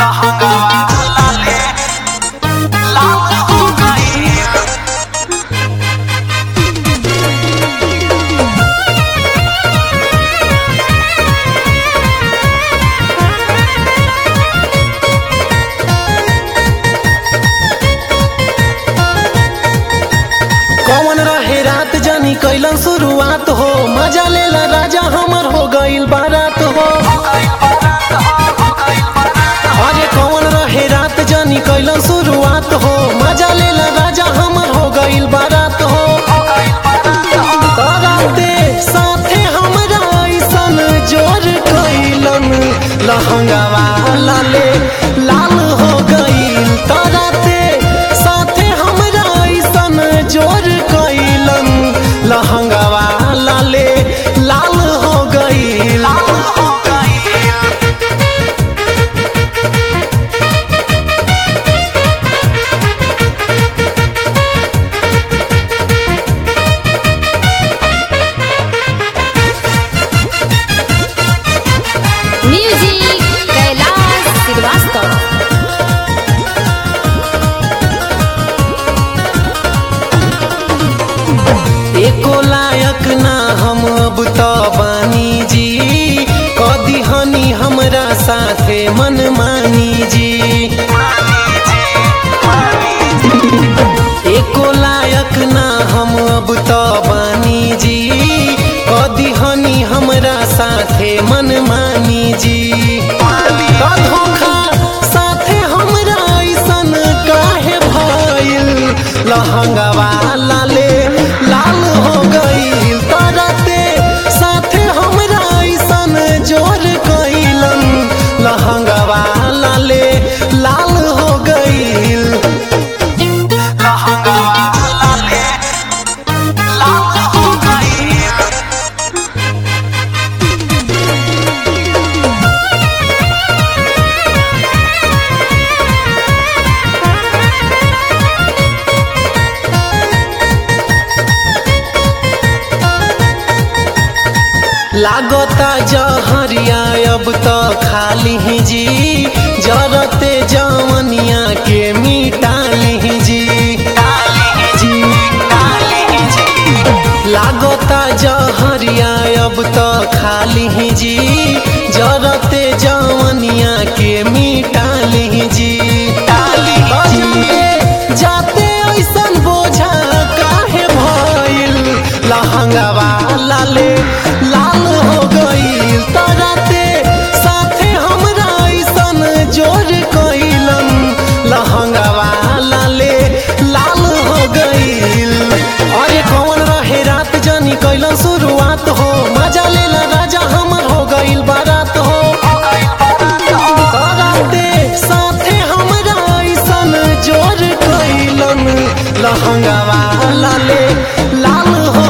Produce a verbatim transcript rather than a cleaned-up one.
कौन रहे रात जानी कैलन शुरुआत हो, मजा लेला राजा हमर हो गइल बारात हो। अरे कौन रहे रात जानी कैलन शुरुआत हो, मजा लेला राजा हमर हो गइल बारात हो। बाराते साथे हमरा ऐसन जोर कैलन, लहंगावा लाले लाल हो गइल। तराते साथे हमरा ऐसन जोर कैलन, लहंगावा लाले लाल हो गइल। म्यूजिक कैलाश श्रीवास्तव। एको लायक ना हम अब तो बानी जी, कदी हनी हमरा साथे मन मानी जी। एको लायक ना हम अब तो बानी जी, कदी हनी हमरा साथे मन मानी जी। तो धोखा साथे हमरा ऐसन काहे भइल, लहंगावा लाले लाल हो गइल। तराते साथे हमरा ऐसन जोर कैलन, लहंगावा लाले लाल हो गइल। लहंगावा लाले लाल हो गइल। लागता जहरिया अब तो खाली ही जी, जरते जवनिया के मिटाली जी। लागता जहरिया अब तो खाली ही जी, जरते जवनिया के मिटाली जी। जाते ऐसन बोझा काहे भइल, लहंगावा लाले लाल हो गइल। तराते साथे हमरा ऐसन जोर कैलन, लहंगावा लाले लाल हो गइल। अरे कौन रहे रात जानी कैलन शुरुआत हो, मजा लेला राजा हमर हो गइल बारात हो। तराते साथे हमरा ऐसन जोर कैलन, लहंगावा लाले लाल हो